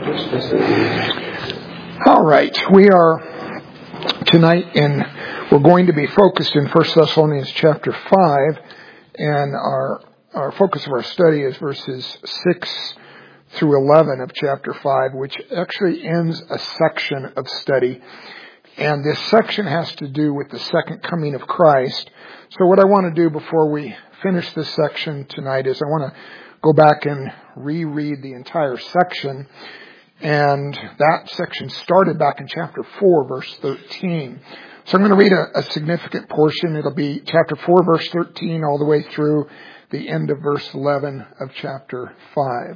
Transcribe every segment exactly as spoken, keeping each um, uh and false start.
All right, we are tonight in, we're going to be focused in First Thessalonians chapter five, and our our focus of our study is verses six through eleven of chapter five, which actually ends a section of study. And this section has to do with the second coming of Christ. So what I want to do before we finish this section tonight is I want to go back and reread the entire section. And that section started back in chapter four, verse thirteen. So I'm going to read a, a significant portion. It'll be chapter four, verse thirteen, all the way through the end of verse eleven of chapter five.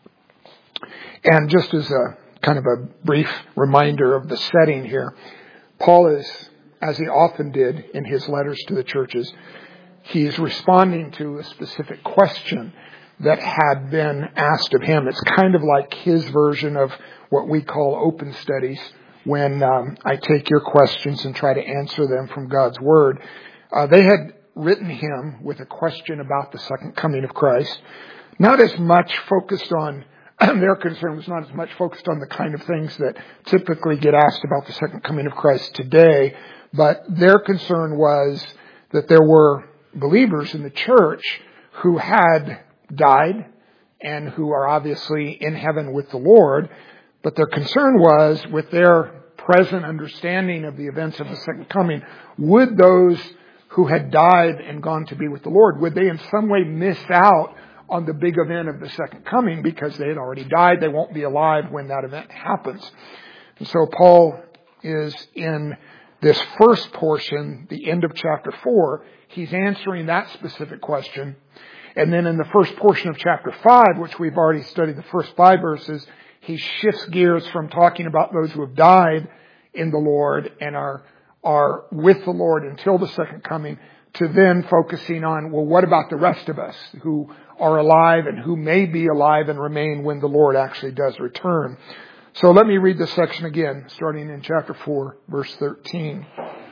And just as a kind of a brief reminder of the setting here, Paul is, as he often did in his letters to the churches, he's responding to a specific question that had been asked of him. It's kind of like his version of what we call open studies, when um, I take your questions and try to answer them from God's Word. Uh, they had written him with a question about the second coming of Christ, not as much focused on, their concern was not as much focused on the kind of things that typically get asked about the second coming of Christ today, but their concern was that there were believers in the church who had died and who are obviously in heaven with the Lord, but their concern was, with their present understanding of the events of the second coming, would those who had died and gone to be with the Lord, would they in some way miss out on the big event of the second coming because they had already died? They won't be alive when that event happens. And so Paul is in this first portion, the end of chapter four, he's answering that specific question. And then in the first portion of chapter five, which we've already studied the first five verses, he shifts gears from talking about those who have died in the Lord and are, are with the Lord until the second coming, to then focusing on, well, what about the rest of us who are alive and who may be alive and remain when the Lord actually does return. So let me read this section again, starting in chapter four, verse thirteen.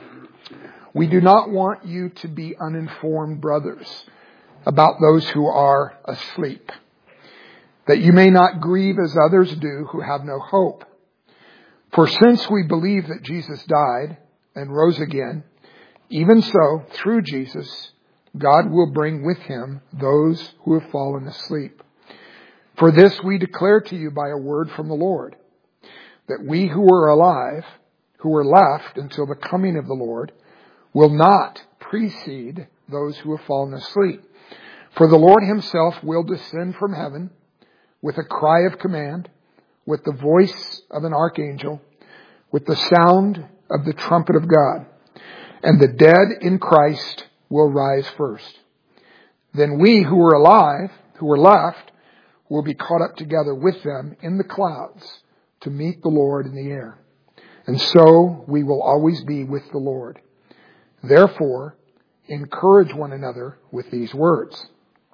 We do not want you to be uninformed, brothers, about those who are asleep, that you may not grieve as others do who have no hope. For since we believe that Jesus died and rose again, even so, through Jesus, God will bring with him those who have fallen asleep. For this we declare to you by a word from the Lord, that we who are alive, who are left until the coming of the Lord, will not precede those who have fallen asleep. For the Lord himself will descend from heaven with a cry of command, with the voice of an archangel, with the sound of the trumpet of God. And the dead in Christ will rise first. Then we who are alive, who are left, will be caught up together with them in the clouds to meet the Lord in the air. And so we will always be with the Lord. Therefore, encourage one another with these words.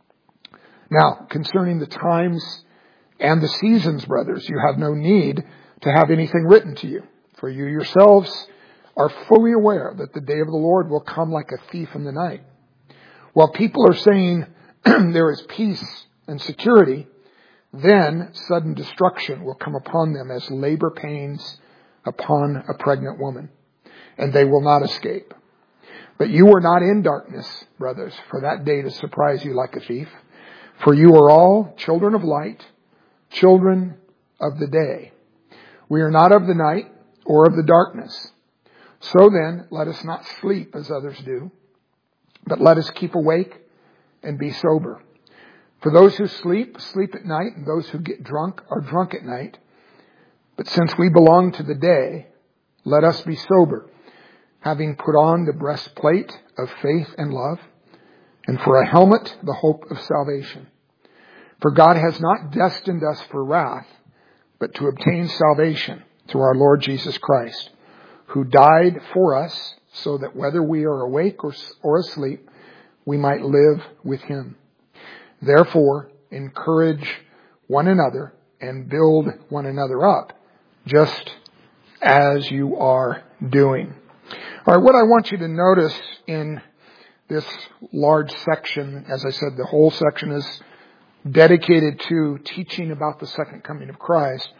Now, concerning the times and the seasons, brothers, you have no need to have anything written to you, for you yourselves are fully aware that the day of the Lord will come like a thief in the night. While people are saying there is peace and security, then sudden destruction will come upon them as labor pains upon a pregnant woman, and they will not escape. But you are not in darkness, brothers, for that day to surprise you like a thief. For you are all children of light, children of the day. We are not of the night or of the darkness. So then, let us not sleep as others do, but let us keep awake and be sober. For those who sleep, sleep at night, and those who get drunk are drunk at night. But since we belong to the day, let us be sober, having put on the breastplate of faith and love, and for a helmet, the hope of salvation. For God has not destined us for wrath, but to obtain salvation through our Lord Jesus Christ, who died for us, so that whether we are awake or, or asleep, we might live with him. Therefore, encourage one another and build one another up, just as you are doing. All right, what I want you to notice in this large section, as I said, the whole section is dedicated to teaching about the second coming of Christ.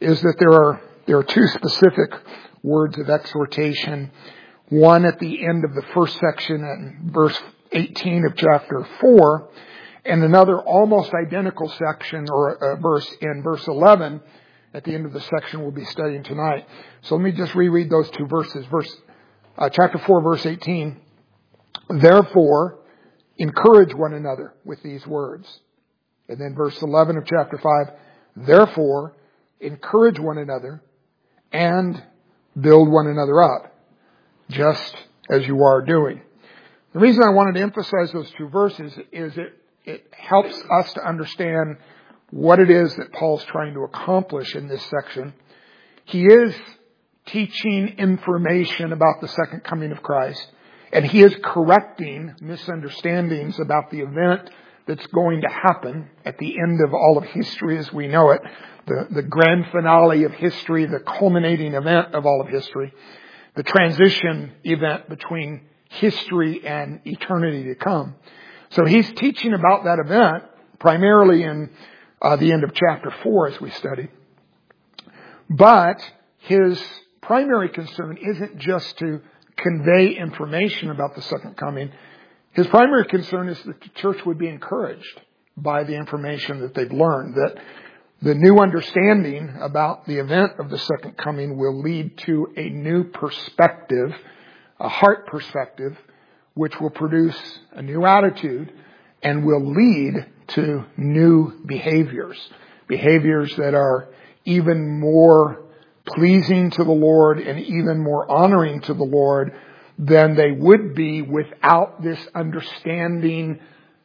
is that there are there are two specific words of exhortation. One at the end of the first section in verse eighteen of chapter four, and another almost identical section or a verse in verse eleven at the end of the section we'll be studying tonight. So let me just reread those two verses. Verse uh, chapter four, verse eighteen. Therefore, encourage one another with these words. And then verse eleven of chapter five. Therefore, encourage one another and build one another up, just as you are doing. The reason I wanted to emphasize those two verses is it, it helps us to understand what it is that Paul's trying to accomplish in this section. He is teaching information about the second coming of Christ, and he is correcting misunderstandings about the event that's going to happen at the end of all of history as we know it, the, the grand finale of history, the culminating event of all of history, the transition event between history and eternity to come. So he's teaching about that event primarily in uh, the end of chapter four as we study. But his primary concern isn't just to convey information about the second coming. His primary concern is that the church would be encouraged by the information that they've learned, that the new understanding about the event of the second coming will lead to a new perspective, a heart perspective, which will produce a new attitude and will lead to new behaviors, behaviors that are even more pleasing to the Lord and even more honoring to the Lord than they would be without this understanding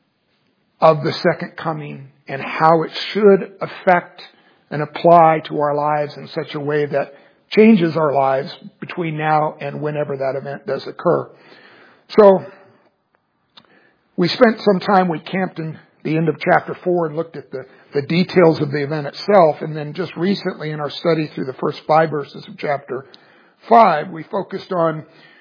of the second coming and how it should affect and apply to our lives in such a way that changes our lives between now and whenever that event does occur. So we spent some time, we camped in the end of chapter four and looked at the, the details of the event itself. And then just recently in our study through the first five verses of chapter five, we focused on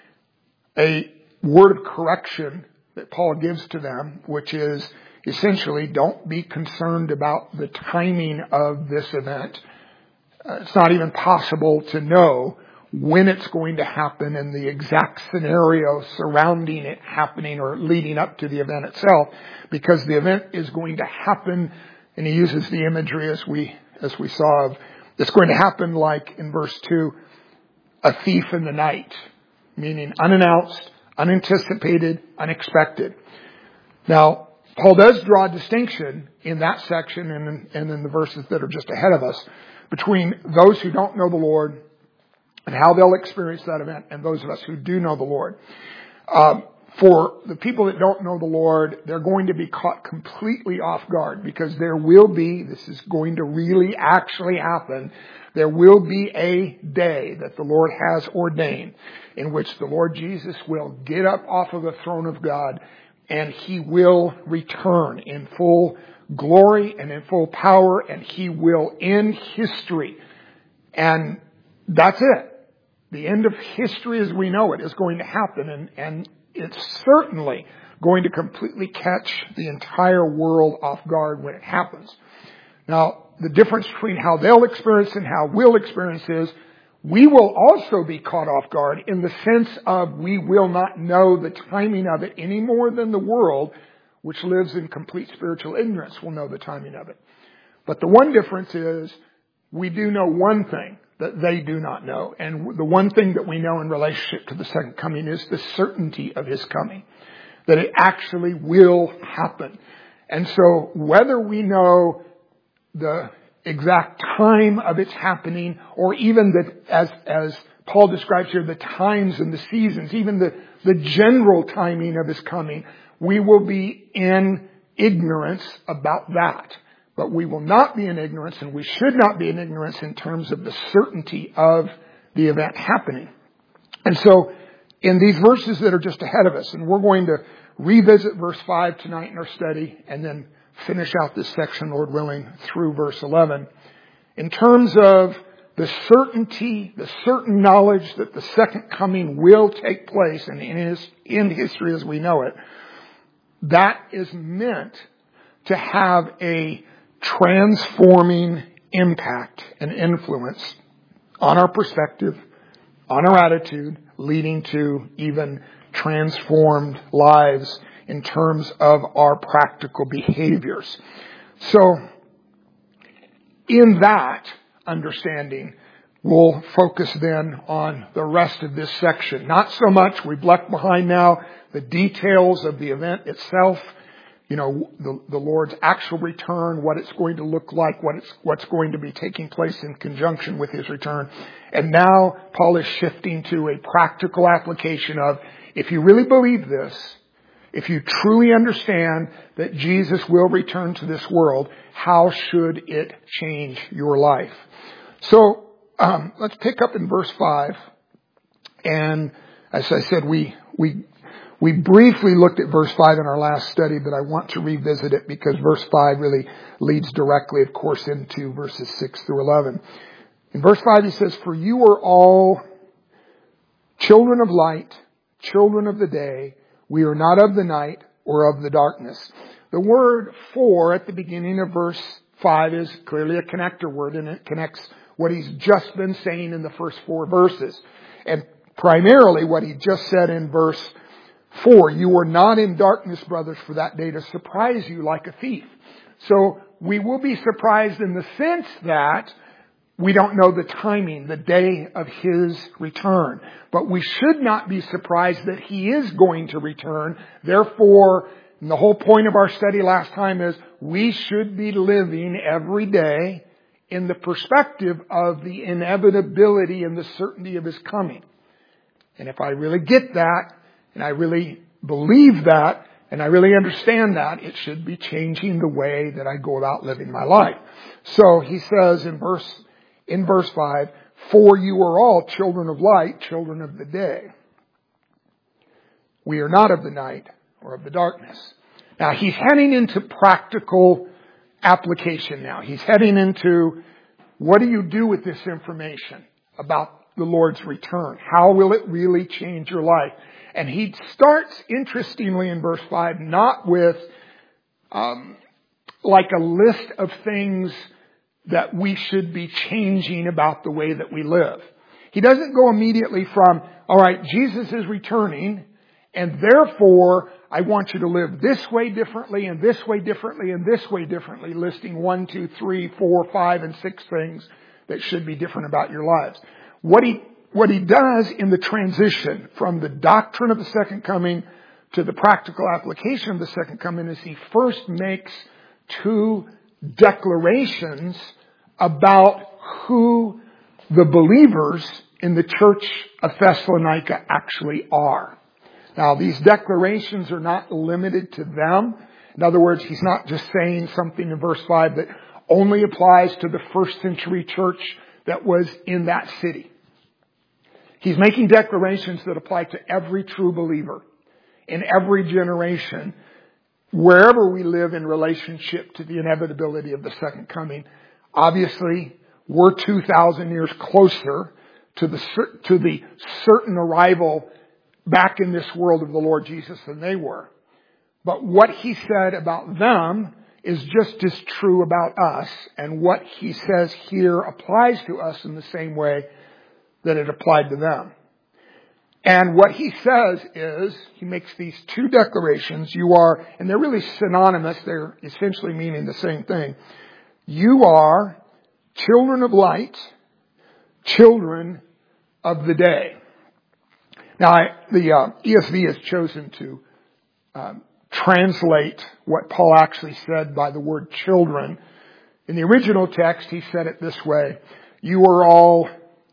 a word of correction that Paul gives to them, which is essentially, don't be concerned about the timing of this event. Uh, it's not even possible to know when it's going to happen and the exact scenario surrounding it happening or leading up to the event itself, because the event is going to happen, and he uses the imagery as we as we saw of, it's going to happen like in verse two, a thief in the night, meaning unannounced, unanticipated, unexpected. Now, Paul does draw a distinction in that section and in, and in the verses that are just ahead of us between those who don't know the Lord and how they'll experience that event, and those of us who do know the Lord. Um, for the people that don't know the Lord, they're going to be caught completely off guard, because there will be, this is going to really actually happen, there will be a day that the Lord has ordained in which the Lord Jesus will get up off of the throne of God, and he will return in full glory and in full power, and he will end history. And that's it. The end of history as we know it is going to happen, and, and it's certainly going to completely catch the entire world off guard when it happens. Now, the difference between how they'll experience and how we'll experience is we will also be caught off guard in the sense of we will not know the timing of it any more than the world, which lives in complete spiritual ignorance, will know the timing of it. But the one difference is we do know one thing that they do not know. And the one thing that we know in relationship to the second coming is the certainty of his coming, that it actually will happen. And so whether we know the exact time of its happening, or even the, as, as Paul describes here, the times and the seasons, even the, the general timing of his coming, we will be in ignorance about that. But we will not be in ignorance, and we should not be in ignorance in terms of the certainty of the event happening. And so in these verses that are just ahead of us, and we're going to revisit verse five tonight in our study, and then finish out this section, Lord willing, through verse eleven. In terms of the certainty, the certain knowledge that the second coming will take place and in his, in history as we know it, that is meant to have a transforming impact and influence on our perspective, on our attitude, leading to even transformed lives in terms of our practical behaviors. So, in that understanding, we'll focus then on the rest of this section. Not so much, we've left behind now the details of the event itself, you know, the, the Lord's actual return, what it's going to look like, what it's, what's going to be taking place in conjunction with His return. And now Paul is shifting to a practical application of, if you really believe this, if you truly understand that Jesus will return to this world, how should it change your life? So, um, let's pick up in verse five. And as I said, we, we, we briefly looked at verse five in our last study, but I want to revisit it because verse five really leads directly, of course, into verses six through eleven. In verse five, he says, "For you are all children of light, children of the day. We are not of the night or of the darkness." The word "for" at the beginning of verse five is clearly a connector word, and it connects what he's just been saying in the first four verses. And primarily what he just said in verse four, "You are not in darkness, brothers, for that day to surprise you like a thief." So we will be surprised in the sense that we don't know the timing, the day of His return. But we should not be surprised that He is going to return. Therefore, and the whole point of our study last time is we should be living every day in the perspective of the inevitability and the certainty of His coming. And if I really get that, and I really believe that, and I really understand that, it should be changing the way that I go about living my life. So he says in verse In verse five, "For you are all children of light, children of the day. We are not of the night or of the darkness." Now he's heading into practical application now. He's heading into, what do you do with this information about the Lord's return? How will it really change your life? And he starts, interestingly, in verse five, not with um, like a list of things that we should be changing about the way that we live. He doesn't go immediately from, all right, Jesus is returning, and therefore I want you to live this way differently, and this way differently, and this way differently, listing one, two, three, four, five, and six things that should be different about your lives. What he, what he does in the transition from the doctrine of the second coming to the practical application of the second coming is he first makes two declarations about who the believers in the church of Thessalonica actually are. Now, these declarations are not limited to them. In other words, he's not just saying something in verse five that only applies to the first century church that was in that city. He's making declarations that apply to every true believer in every generation, wherever we live in relationship to the inevitability of the second coming. Obviously, we're two thousand years closer to the to the certain arrival back in this world of the Lord Jesus than they were. But what he said about them is just as true about us, and what he says here applies to us in the same way that it applied to them. And what he says is, he makes these two declarations. You are, and they're really synonymous, they're essentially meaning the same thing. You are children of light, children of the day. Now, I, the uh, E S V has chosen to um, translate what Paul actually said by the word children. In the original text, he said it this way: you are all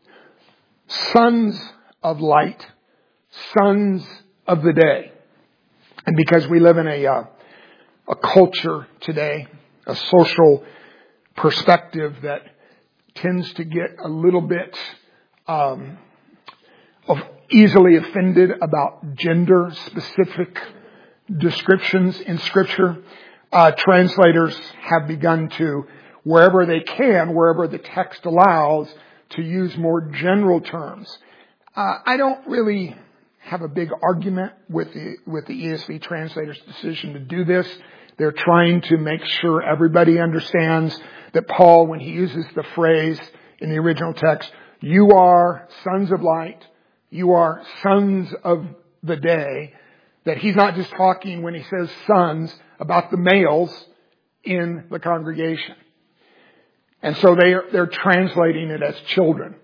sons of light, sons of the day. And because we live in a uh, a culture today, a social perspective that tends to get a little bit um, of easily offended about gender specific descriptions in Scripture, uh, translators have begun to, wherever they can, wherever the text allows, to use more general terms. Uh, I don't really have a big argument with the with the E S V translator's decision to do this. They're trying to make sure everybody understands that Paul, when he uses the phrase in the original text, you are sons of light, you are sons of the day, that he's not just talking when he says sons about the males in the congregation. And so they are, they're translating it as children.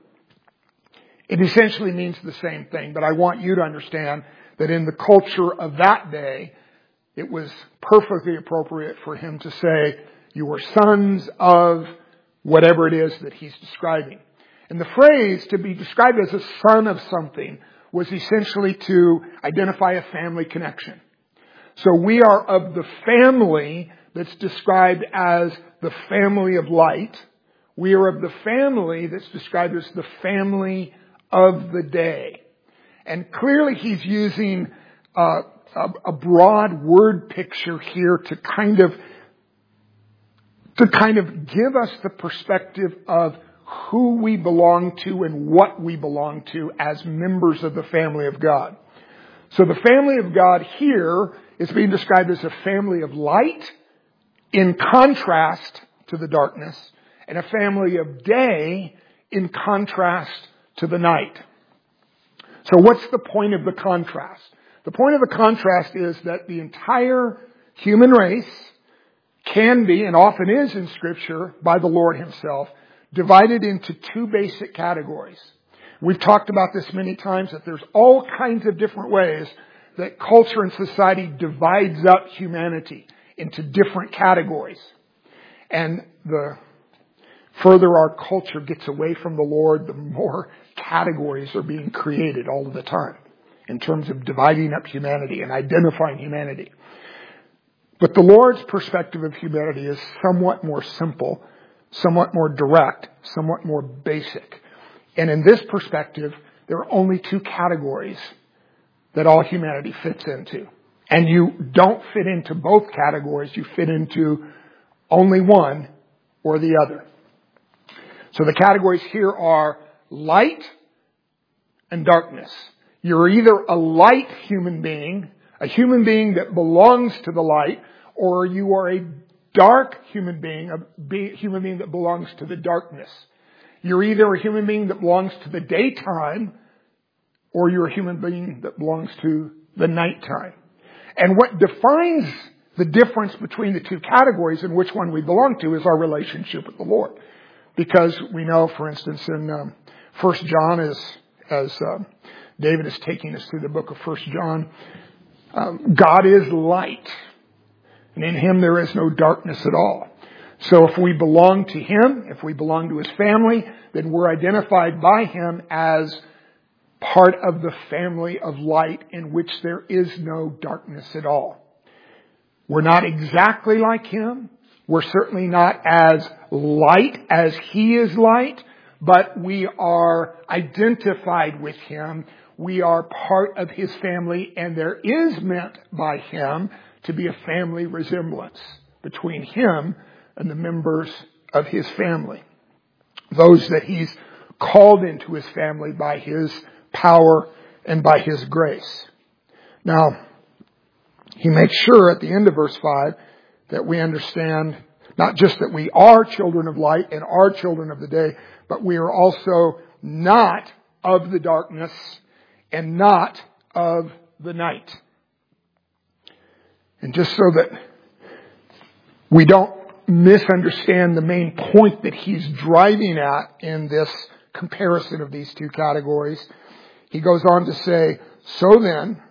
It essentially means the same thing, but I want you to understand that in the culture of that day, it was perfectly appropriate for him to say, you are sons of whatever it is that he's describing. And the phrase to be described as a son of something was essentially to identify a family connection. So we are of the family that's described as the family of light. We are of the family that's described as the family of the day. And clearly he's using uh, a, a broad word picture here to kind of to kind of give us the perspective of who we belong to and what we belong to as members of the family of God. So the family of God here is being described as a family of light in contrast to the darkness, and a family of day in contrast to the night. So what's the point of the contrast? The point of the contrast is that the entire human race can be, and often is in Scripture by the Lord Himself, divided into two basic categories. We've talked about this many times, that there's all kinds of different ways that culture and society divides up humanity into different categories. And the further our culture gets away from the Lord, the more categories are being created all of the time in terms of dividing up humanity and identifying humanity. But the Lord's perspective of humanity is somewhat more simple, somewhat more direct, somewhat more basic. And in this perspective, there are only two categories that all humanity fits into. And you don't fit into both categories, you fit into only one or the other. So the categories here are light and darkness. You're either a light human being, a human being that belongs to the light, or you are a dark human being, a be- human being that belongs to the darkness. You're either a human being that belongs to the daytime, or you're a human being that belongs to the nighttime. And what defines the difference between the two categories and which one we belong to is our relationship with the Lord. Because we know, for instance, in um, First John, as, as um, David is taking us through the book of First John, um, God is light. And in Him there is no darkness at all. So if we belong to Him, if we belong to His family, then we're identified by Him as part of the family of light in which there is no darkness at all. We're not exactly like Him. We're certainly not as light as He is light, but we are identified with Him. We are part of His family, and there is meant by Him to be a family resemblance between Him and the members of His family. Those that He's called into His family by His power and by His grace. Now, He makes sure at the end of verse five that we understand not just that we are children of light and are children of the day, but we are also not of the darkness and not of the night. And just so that we don't misunderstand the main point that he's driving at in this comparison of these two categories, he goes on to say, so then,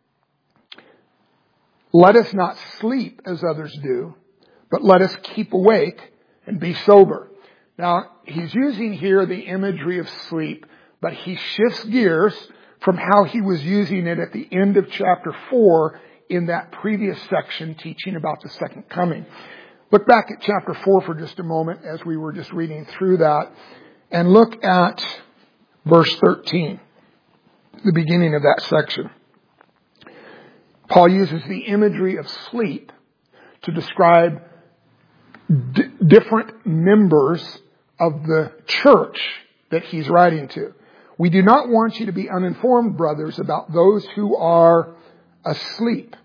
let us not sleep as others do, but let us keep awake and be sober. Now, he's using here the imagery of sleep, but he shifts gears from how he was using it at the end of chapter four in that previous section teaching about the second coming. Look back at chapter four for just a moment as we were just reading through that, and look at verse thirteen, the beginning of that section. Paul uses the imagery of sleep to describe d- different members of the church that he's writing to. We do not want you to be uninformed, brothers, about those who are asleep,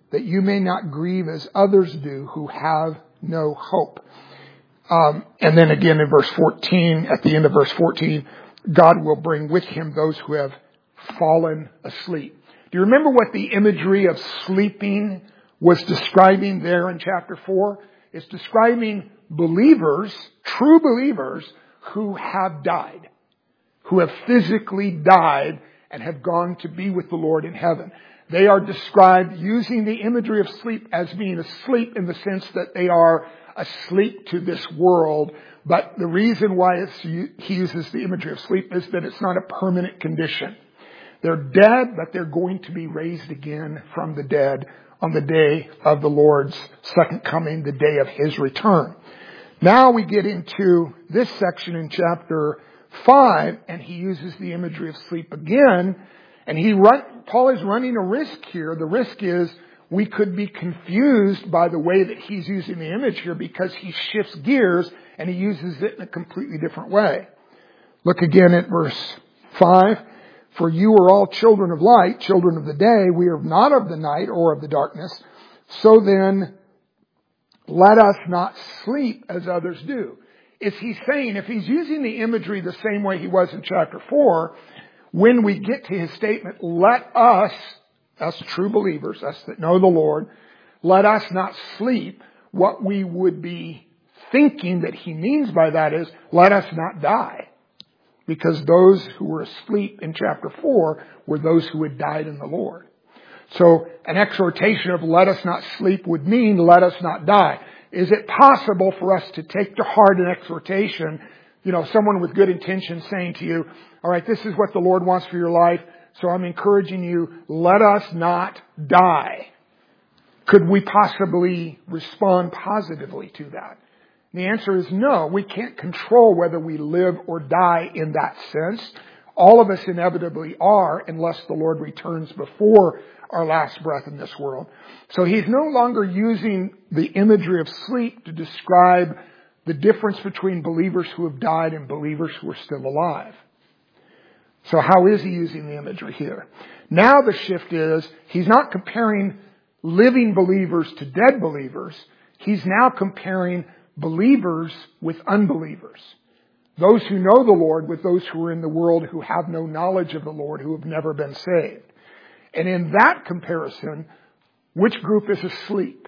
that you may not grieve as others do who have no hope. Um, and then again in verse fourteen, at the end of verse fourteen, God will bring with him those who have fallen asleep. Do you remember what the imagery of sleeping was describing there in chapter four? It's describing believers, true believers, who have died, who have physically died and have gone to be with the Lord in heaven. They are described using the imagery of sleep as being asleep in the sense that they are asleep to this world. But the reason why it's, he uses the imagery of sleep is that it's not a permanent condition. They're dead, but they're going to be raised again from the dead on the day of the Lord's second coming, the day of his return. Now we get into this section in chapter five, and he uses the imagery of sleep again. And he run, Paul is running a risk here. The risk is we could be confused by the way that he's using the image here because he shifts gears and he uses it in a completely different way. Look again at verse five. For you are all children of light, children of the day. We are not of the night or of the darkness. So then, let us not sleep as others do. Is he saying, if he's using the imagery the same way he was in chapter four, when we get to his statement, let us, us true believers, us that know the Lord, let us not sleep, what we would be thinking that he means by that is, let us not die. Because those who were asleep in chapter four were those who had died in the Lord. So an exhortation of let us not sleep would mean let us not die. Is it possible for us to take to heart an exhortation, you know, someone with good intentions saying to you, all right, this is what the Lord wants for your life, so I'm encouraging you, let us not die. Could we possibly respond positively to that? The answer is no. We can't control whether we live or die in that sense. All of us inevitably are unless the Lord returns before our last breath in this world. So he's no longer using the imagery of sleep to describe the difference between believers who have died and believers who are still alive. So how is he using the imagery here? Now the shift is he's not comparing living believers to dead believers. He's now comparing believers with unbelievers. Those who know the Lord with those who are in the world who have no knowledge of the Lord, who have never been saved. And in that comparison, which group is asleep?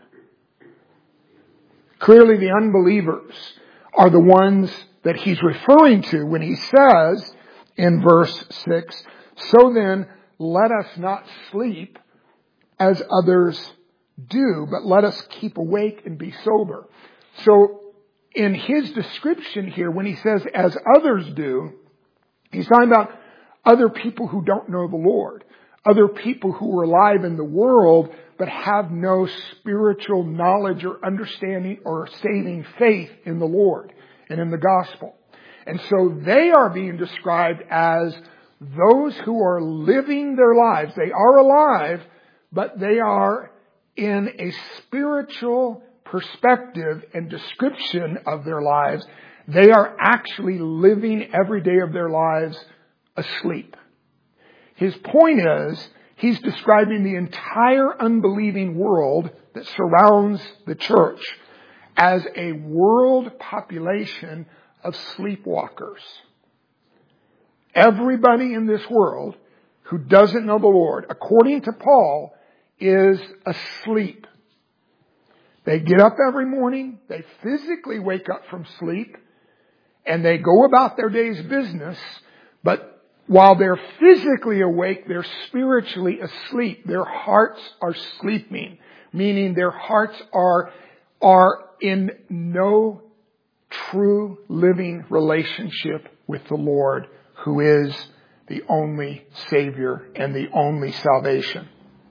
Clearly the unbelievers are the ones that he's referring to when he says in verse six, so then let us not sleep as others do, but let us keep awake and be sober. So in his description here, when he says as others do, he's talking about other people who don't know the Lord, other people who are alive in the world but have no spiritual knowledge or understanding or saving faith in the Lord and in the gospel. And so they are being described as those who are living their lives. They are alive, but they are in a spiritual perspective and description of their lives. They are actually living every day of their lives asleep. His point is, he's describing the entire unbelieving world that surrounds the church as a world population of sleepwalkers. Everybody in this world who doesn't know the Lord, according to Paul, is asleep. They get up every morning, they physically wake up from sleep, and they go about their day's business, but while they're physically awake, they're spiritually asleep. Their hearts are sleeping, meaning their hearts are, are in no true living relationship with the Lord, who is the only Savior and the only salvation.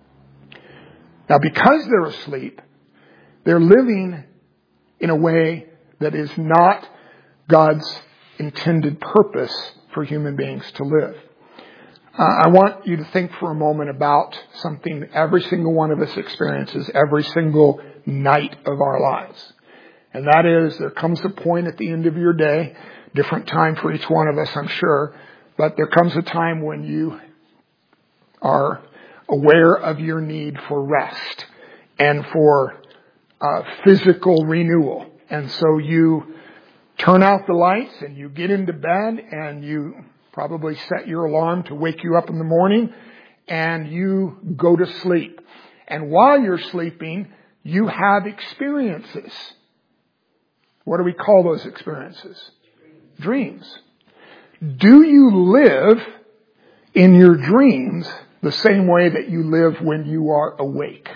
Now, because they're asleep, they're living in a way that is not God's intended purpose for human beings to live. Uh, I want you to think for a moment about something every single one of us experiences every single night of our lives. And that is, there comes a point at the end of your day, different time for each one of us, I'm sure, but there comes a time when you are aware of your need for rest. and for uh, physical renewal. And so you turn out the lights and you get into bed and you probably set your alarm to wake you up in the morning and you go to sleep. And while you're sleeping, you have experiences. What do we call those experiences? Dreams. Do you live in your dreams the same way that you live when you are awake?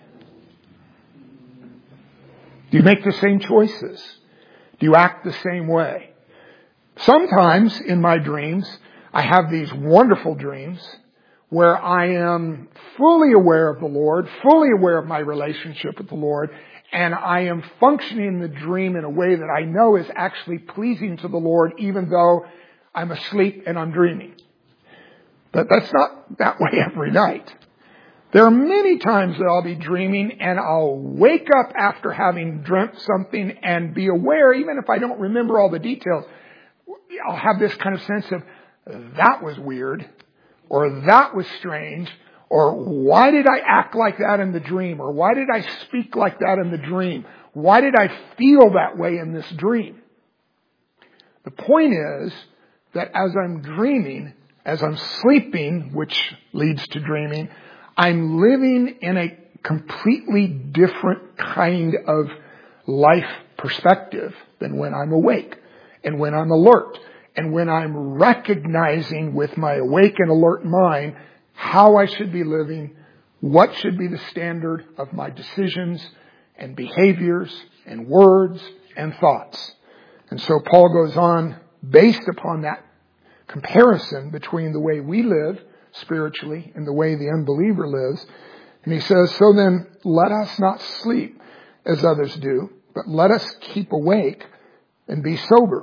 Do you make the same choices? Do you act the same way? Sometimes in my dreams, I have these wonderful dreams where I am fully aware of the Lord, fully aware of my relationship with the Lord, and I am functioning in the dream in a way that I know is actually pleasing to the Lord, even though I'm asleep and I'm dreaming. But that's not that way every night. There are many times that I'll be dreaming and I'll wake up after having dreamt something and be aware, even if I don't remember all the details, I'll have this kind of sense of, that was weird, or that was strange, or why did I act like that in the dream, or why did I speak like that in the dream? Why did I feel that way in this dream? The point is that as I'm dreaming, as I'm sleeping, which leads to dreaming, I'm living in a completely different kind of life perspective than when I'm awake and when I'm alert and when I'm recognizing with my awake and alert mind how I should be living, what should be the standard of my decisions and behaviors and words and thoughts. And so Paul goes on, based upon that comparison between the way we live spiritually and the way the unbeliever lives. And he says, so then let us not sleep as others do, but let us keep awake and be sober.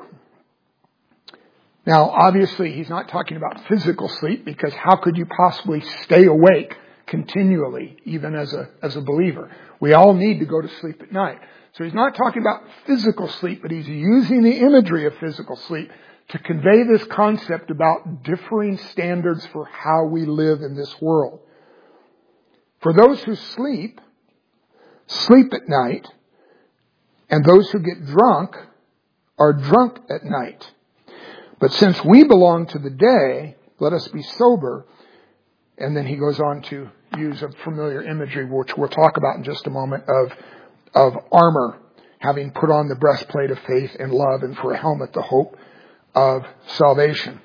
Now, obviously, he's not talking about physical sleep, because how could you possibly stay awake continually, even as a, as a believer? We all need to go to sleep at night. So he's not talking about physical sleep, but he's using the imagery of physical sleep to convey this concept about differing standards for how we live in this world. For those who sleep, sleep at night, and those who get drunk are drunk at night. But since we belong to the day, let us be sober. And then he goes on to use a familiar imagery, which we'll talk about in just a moment, of, of armor, having put on the breastplate of faith and love, and for a helmet the hope of salvation.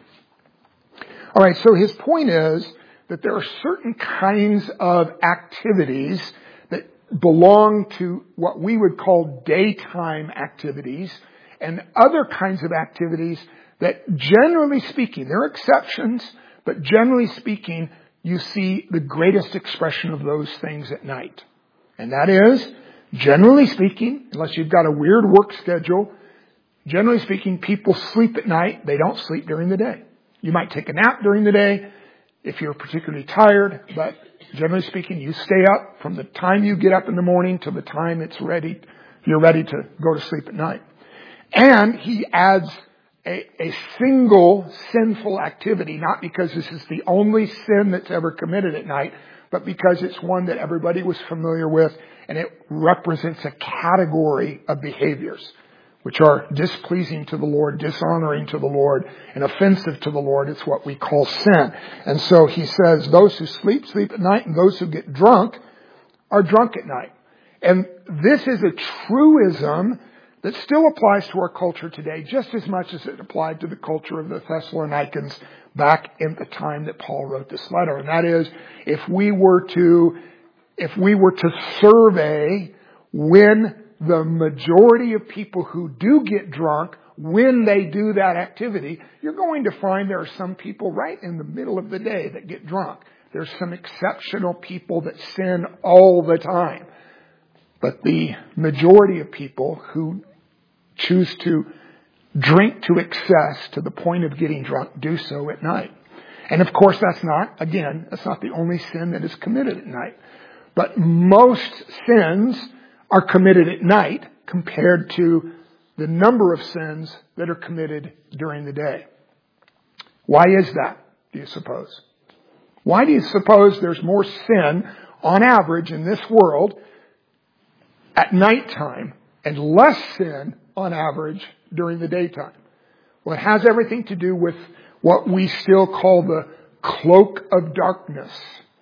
All right, so his point is that there are certain kinds of activities that belong to what we would call daytime activities, and other kinds of activities that, generally speaking, there are exceptions, but generally speaking, you see the greatest expression of those things at night. And that is, generally speaking, unless you've got a weird work schedule, generally speaking, people sleep at night. They don't sleep during the day. You might take a nap during the day if you're particularly tired, but generally speaking, you stay up from the time you get up in the morning to the time it's ready, you're ready to go to sleep at night. And he adds a, a single sinful activity, not because this is the only sin that's ever committed at night, but because it's one that everybody was familiar with, and it represents a category of behaviors which are displeasing to the Lord, dishonoring to the Lord, and offensive to the Lord. It's what we call sin. And so he says, those who sleep, sleep at night, and those who get drunk are drunk at night. And this is a truism that still applies to our culture today, just as much as it applied to the culture of the Thessalonians back in the time that Paul wrote this letter. And that is, if we were to, if we were to survey when the majority of people who do get drunk, when they do that activity, you're going to find there are some people right in the middle of the day that get drunk. There's some exceptional people that sin all the time. But the majority of people who choose to drink to excess to the point of getting drunk do so at night. And of course, that's not, again, that's not the only sin that is committed at night. But most sins are committed at night compared to the number of sins that are committed during the day. Why is that, do you suppose? Why do you suppose there's more sin on average in this world at nighttime and less sin on average during the daytime. Well, it has everything to do with what we still call the cloak of darkness,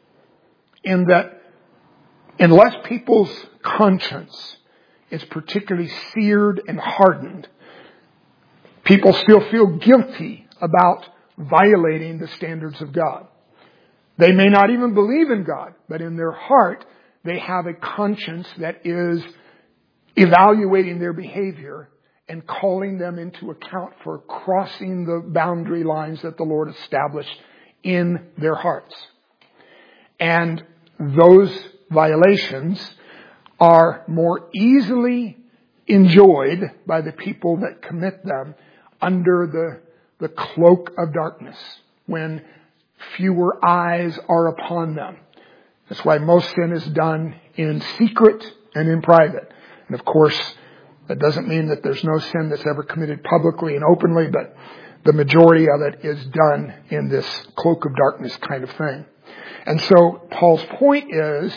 in that unless people's conscience is particularly seared and hardened, people still feel guilty about violating the standards of God. They may not even believe in God, but in their heart, they have a conscience that is evaluating their behavior and calling them into account for crossing the boundary lines that the Lord established in their hearts. And those violations are more easily enjoyed by the people that commit them under the, the cloak of darkness, when fewer eyes are upon them. That's why most sin is done in secret and in private. And of course, that doesn't mean that there's no sin that's ever committed publicly and openly, but the majority of it is done in this cloak of darkness kind of thing. And so Paul's point is,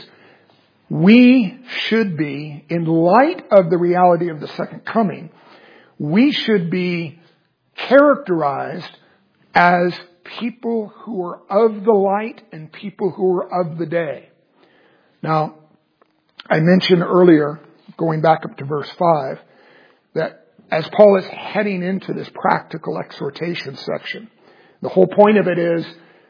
we should be, in light of the reality of the second coming, we should be characterized as people who are of the light and people who are of the day. Now, I mentioned earlier, going back up to verse five, that as Paul is heading into this practical exhortation section, the whole point of it is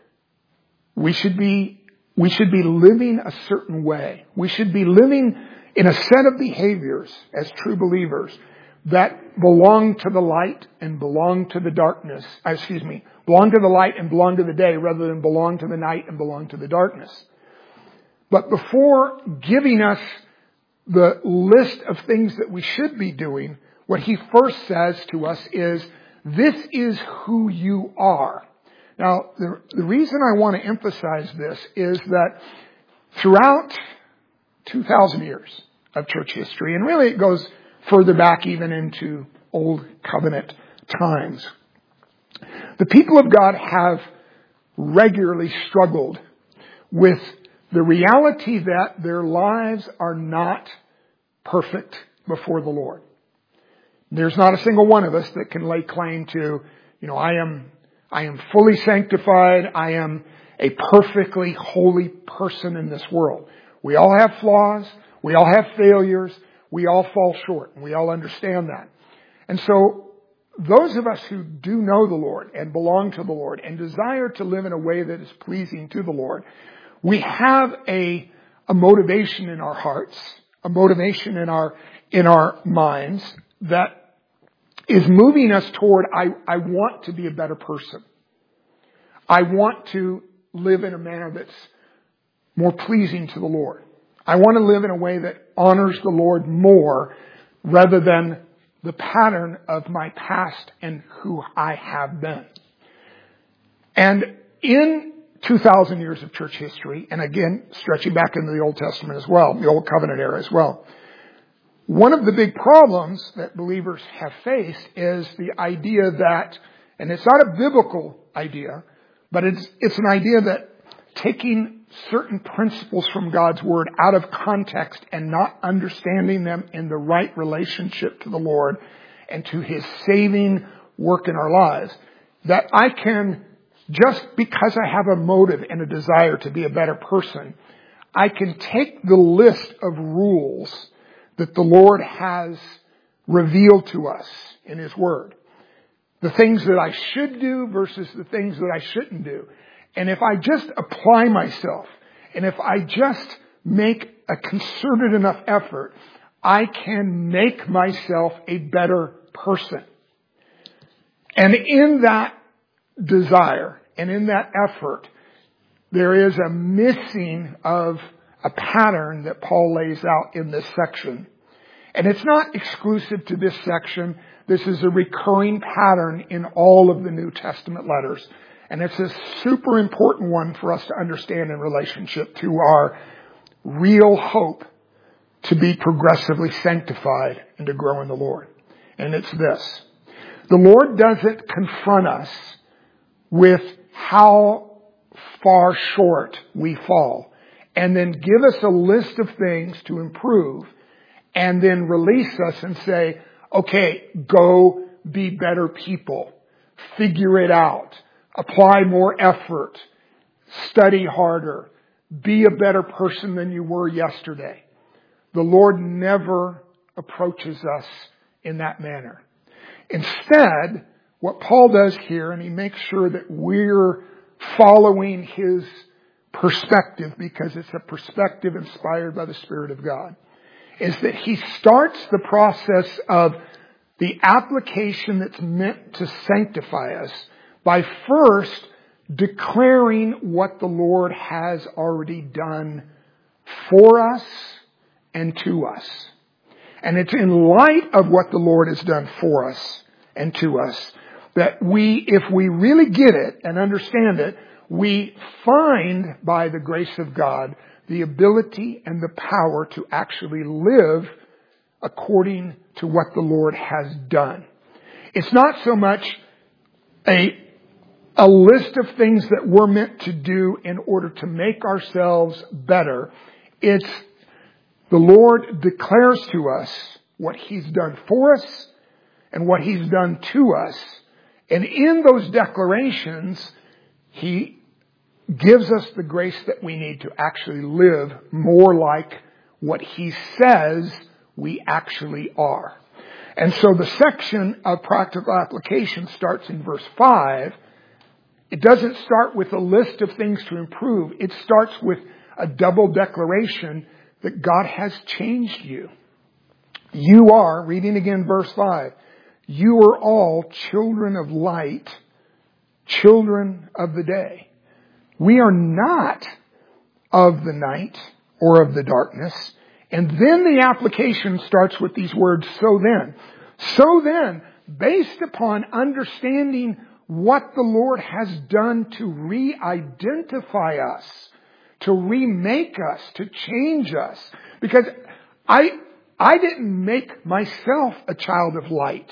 we should be we should be living a certain way. We should be living in a set of behaviors as true believers that belong to the light and belong to the darkness. Excuse me, belong to the light and belong to the day, rather than belong to the night and belong to the darkness. But before giving us the list of things that we should be doing, what he first says to us is, this is who you are. Now, the, the reason I want to emphasize this is that throughout two thousand years of church history, and really it goes further back even into Old Covenant times, the people of God have regularly struggled with the reality that their lives are not perfect before the Lord. There's not a single one of us that can lay claim to, you know, I am, I am fully sanctified. I am a perfectly holy person in this world. We all have flaws. We all have failures. We all fall short. And we all understand that. And so those of us who do know the Lord and belong to the Lord and desire to live in a way that is pleasing to the Lord, we have a, a motivation in our hearts, a motivation in our, in our minds that is moving us toward, I, I want to be a better person. I want to live in a manner that's more pleasing to the Lord. I want to live in a way that honors the Lord more rather than the pattern of my past and who I have been. And in two thousand years of church history, and again, stretching back into the Old Testament as well, the Old Covenant era as well, one of the big problems that believers have faced is the idea that, and it's not a biblical idea, but it's, it's an idea that taking certain principles from God's Word out of context and not understanding them in the right relationship to the Lord and to His saving work in our lives, that I can, just because I have a motive and a desire to be a better person, I can take the list of rules that the Lord has revealed to us in His Word, the things that I should do versus the things that I shouldn't do. And if I just apply myself, and if I just make a concerted enough effort, I can make myself a better person. And in that desire and in that effort, there is a missing of a pattern that Paul lays out in this section. And it's not exclusive to this section. This is a recurring pattern in all of the New Testament letters. And it's a super important one for us to understand in relationship to our real hope to be progressively sanctified and to grow in the Lord. And it's this. The Lord doesn't confront us with how far short we fall and then give us a list of things to improve and then release us and say, okay, go be better people. Figure it out. Apply more effort. Study harder. Be a better person than you were yesterday. The Lord never approaches us in that manner. Instead, what Paul does here, and he makes sure that we're following his perspective, because it's a perspective inspired by the Spirit of God, is that he starts the process of the application that's meant to sanctify us by first declaring what the Lord has already done for us and to us. And it's in light of what the Lord has done for us and to us that we, if we really get it and understand it, we find by the grace of God the ability and the power to actually live according to what the Lord has done. It's not so much a, a list of things that we're meant to do in order to make ourselves better. It's the Lord declares to us what He's done for us and what He's done to us. And in those declarations, He gives us the grace that we need to actually live more like what He says we actually are. And so the section of practical application starts in verse five. It doesn't start with a list of things to improve. It starts with a double declaration that God has changed you. You are, reading again verse five, you are all children of light, children of the day. We are not of the night or of the darkness. And then the application starts with these words, so then. So then, based upon understanding what the Lord has done to re-identify us, to remake us, to change us. Because I, I didn't make myself a child of light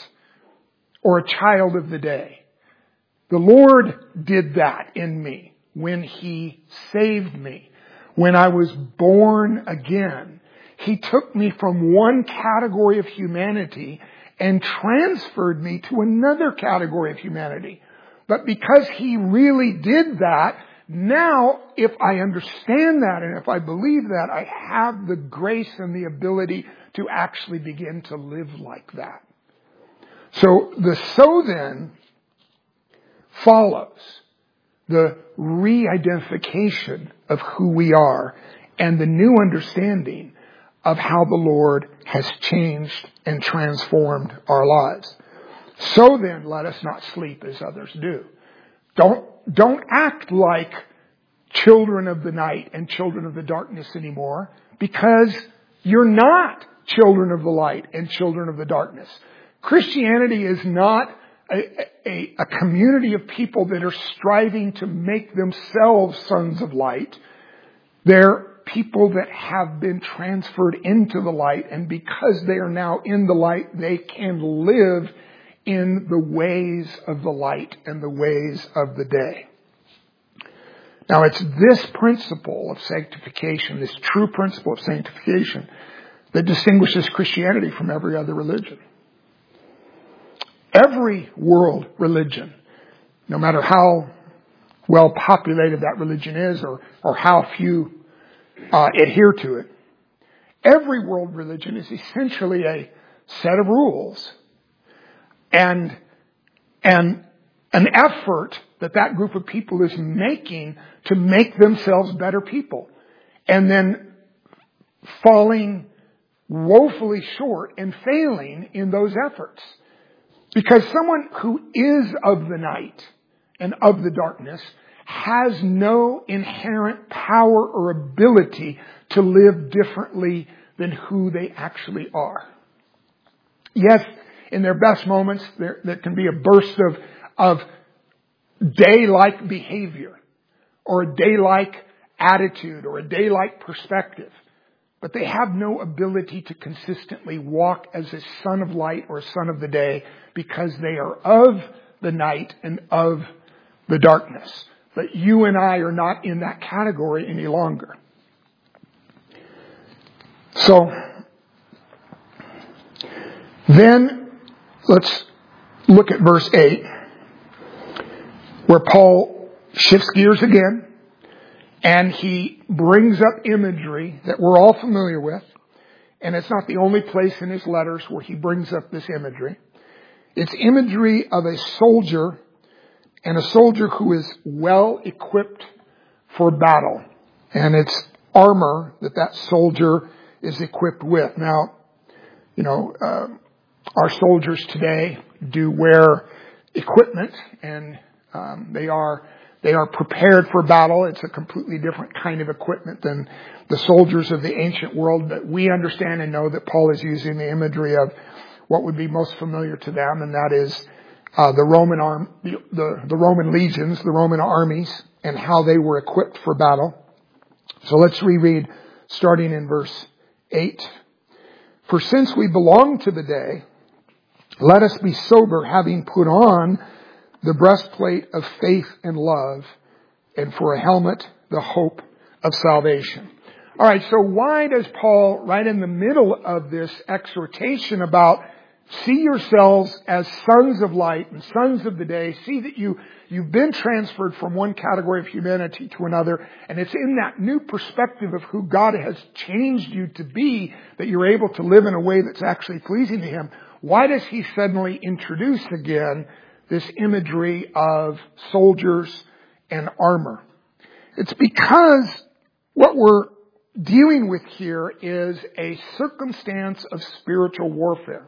or a child of the day. The Lord did that in me when He saved me. When I was born again, He took me from one category of humanity and transferred me to another category of humanity. But because He really did that, now if I understand that and if I believe that, I have the grace and the ability to actually begin to live like that. So the so then follows the re-identification of who we are and the new understanding of how the Lord has changed and transformed our lives. So then, let us not sleep as others do. Don't, don't act like children of the night and children of the darkness anymore, because you're not children of the light and children of the darkness. Christianity is not a, a, a community of people that are striving to make themselves sons of light. They're people that have been transferred into the light, and because they are now in the light, they can live in the ways of the light and the ways of the day. Now, it's this principle of sanctification, this true principle of sanctification, that distinguishes Christianity from every other religion. Every world religion, no matter how well populated that religion is or, or how few uh, adhere to it, every world religion is essentially a set of rules and, and an effort that that group of people is making to make themselves better people, and then falling woefully short and failing in those efforts. Because someone who is of the night and of the darkness has no inherent power or ability to live differently than who they actually are. Yes, in their best moments, there, there can be a burst of, of day-like behavior or a day-like attitude or a day-like perspective. But they have no ability to consistently walk as a son of light or a son of the day, because they are of the night and of the darkness. But you and I are not in that category any longer. So, Then let's look at verse eight, where Paul shifts gears again, and he brings up imagery that we're all familiar with. And it's not the only place in his letters where he brings up this imagery. It's imagery of a soldier, and a soldier who is well equipped for battle. And it's armor that that soldier is equipped with. Now, you know, uh, our soldiers today do wear equipment, and um, they are they are prepared for battle. It's a completely different kind of equipment than the soldiers of the ancient world that we understand and know that Paul is using the imagery of what would be most familiar to them, and that is uh, the Roman arm, the, the, the Roman legions, the Roman armies, and how they were equipped for battle. So let's reread starting in verse eight. For since we belong to the day, let us be sober, having put on the breastplate of faith and love, and for a helmet, the hope of salvation. All right, so why does Paul, right in the middle of this exhortation about see yourselves as sons of light and sons of the day, see that you, you've been transferred from one category of humanity to another, and it's in that new perspective of who God has changed you to be that you're able to live in a way that's actually pleasing to Him. Why does he suddenly introduce again this imagery of soldiers and armor? It's because what we're dealing with here is a circumstance of spiritual warfare.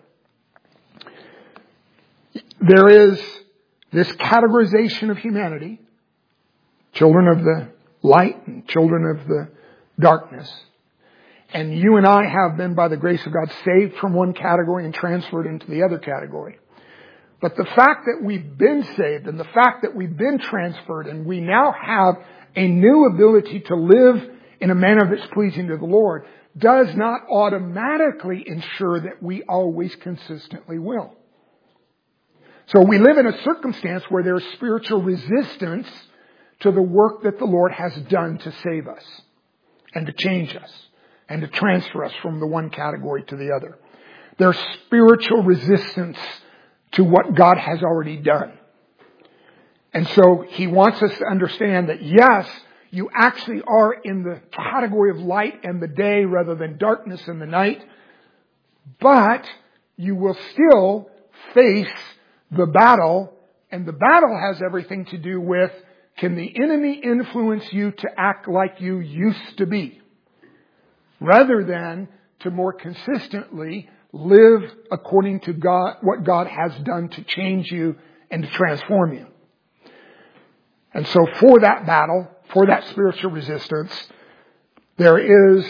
There is this categorization of humanity, children of the light and children of the darkness. And you and I have been, by the grace of God, saved from one category and transferred into the other category. But the fact that we've been saved and the fact that we've been transferred and we now have a new ability to live in a manner that's pleasing to the Lord does not automatically ensure that we always consistently will. So we live in a circumstance where there's spiritual resistance to the work that the Lord has done to save us and to change us and to transfer us from the one category to the other. There's spiritual resistance to what God has already done. And so he wants us to understand that yes, you actually are in the category of light and the day rather than darkness and the night, but you will still face the battle, and the battle has everything to do with, can the enemy influence you to act like you used to be, rather than to more consistently live according to God, what God has done to change you and to transform you. And so for that battle, for that spiritual resistance, there is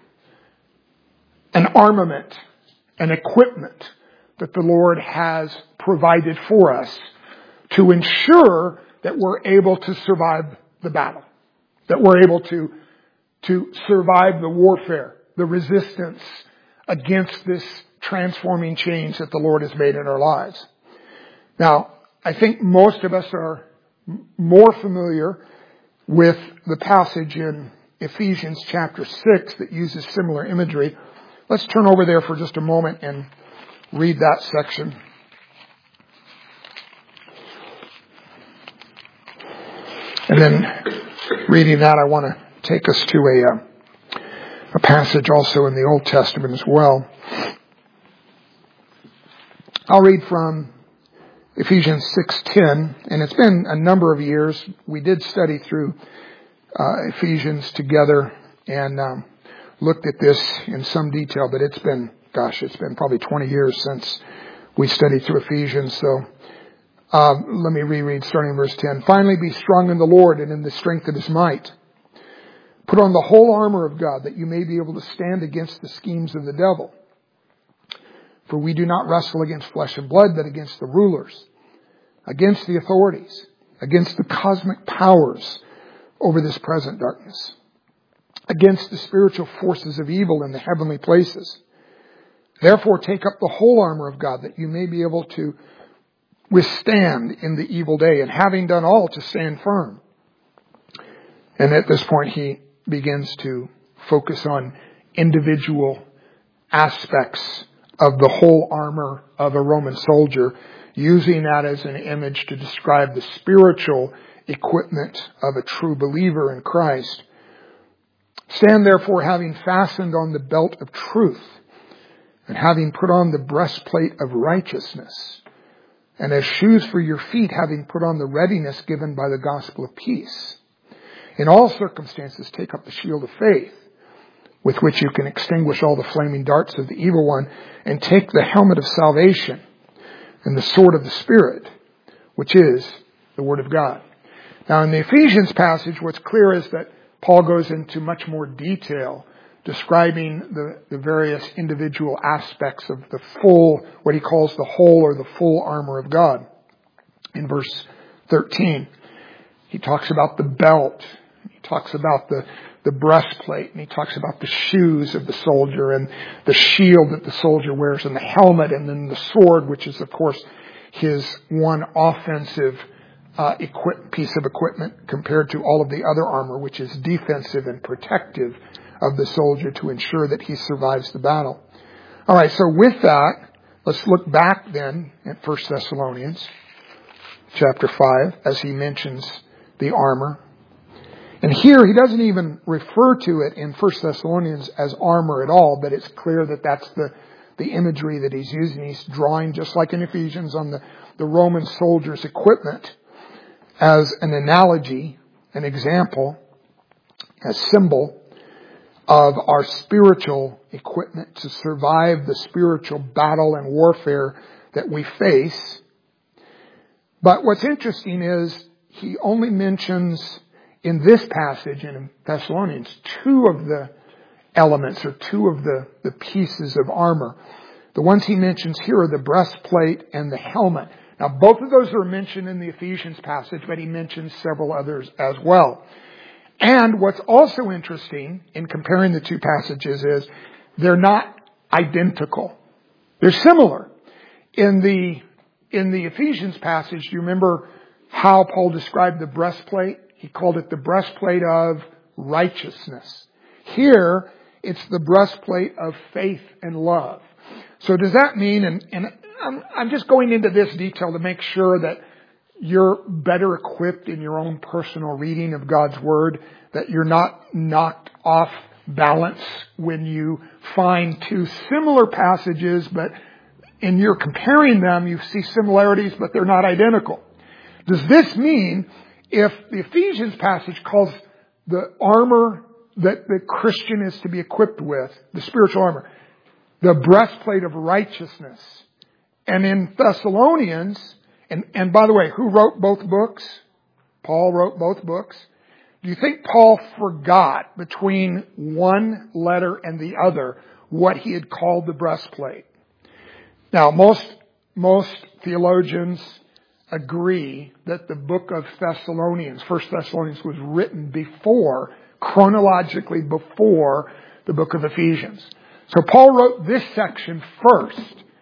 an armament, an equipment that the Lord has provided for us to ensure that we're able to survive the battle, that we're able to, to survive the warfare, the resistance against this transforming change that the Lord has made in our lives. Now, I think most of us are more familiar with the passage in Ephesians chapter six that uses similar imagery. Let's turn over there for just a moment and read that section. And then reading that, I want to take us to a, uh, a passage also in the Old Testament as well. I'll read from Ephesians six ten, and it's been a number of years. We did study through uh, Ephesians together and um, looked at this in some detail, but it's been, gosh, it's been probably twenty years since we studied through Ephesians. So uh, let me reread starting in verse ten. Finally, be strong in the Lord and in the strength of His might. Put on the whole armor of God that you may be able to stand against the schemes of the devil. For we do not wrestle against flesh and blood, but against the rulers, against the authorities, against the cosmic powers over this present darkness, against the spiritual forces of evil in the heavenly places. Therefore, take up the whole armor of God, that you may be able to withstand in the evil day, and having done all, to stand firm. And at this point, he begins to focus on individual aspects of the whole armor of a Roman soldier, using that as an image to describe the spiritual equipment of a true believer in Christ. Stand therefore, having fastened on the belt of truth, and having put on the breastplate of righteousness, and as shoes for your feet, having put on the readiness given by the gospel of peace. In all circumstances, take up the shield of faith, with which you can extinguish all the flaming darts of the evil one, and take the helmet of salvation and the sword of the Spirit, which is the Word of God. Now, in the Ephesians passage, what's clear is that Paul goes into much more detail describing the, the various individual aspects of the full, what he calls the whole or the full armor of God. In verse thirteen, he talks about the belt, he talks about the, the breastplate, and he talks about the shoes of the soldier and the shield that the soldier wears and the helmet, and then the sword, which is, of course, his one offensive uh, equip, piece of equipment compared to all of the other armor, which is defensive and protective of the soldier to ensure that he survives the battle. All right, so with that, let's look back then at First Thessalonians chapter five as he mentions the armor. And here he doesn't even refer to it in First Thessalonians as armor at all, but it's clear that that's the, the imagery that he's using. He's drawing, just like in Ephesians, on the, the Roman soldier's equipment as an analogy, an example, a symbol of our spiritual equipment to survive the spiritual battle and warfare that we face. But what's interesting is he only mentions in this passage in Thessalonians two of the elements or two of the, the pieces of armor. The ones he mentions here are the breastplate and the helmet. Now, both of those are mentioned in the Ephesians passage, but he mentions several others as well. And what's also interesting in comparing the two passages is they're not identical. They're similar. In the, in the Ephesians passage, do you remember how Paul described the breastplate? He called it the breastplate of righteousness. Here, it's the breastplate of faith and love. So does that mean, and, and I'm, I'm just going into this detail to make sure that you're better equipped in your own personal reading of God's Word, that you're not knocked off balance when you find two similar passages, but in your comparing them, you see similarities, but they're not identical. Does this mean if the Ephesians passage calls the armor that the Christian is to be equipped with, the spiritual armor, the breastplate of righteousness, and in Thessalonians, And, and by the way, who wrote both books? Paul wrote both books. Do you think Paul forgot between one letter and the other what he had called the breastplate? Now, most, most theologians agree that the book of Thessalonians, First Thessalonians, was written before, chronologically before the book of Ephesians. So Paul wrote this section first,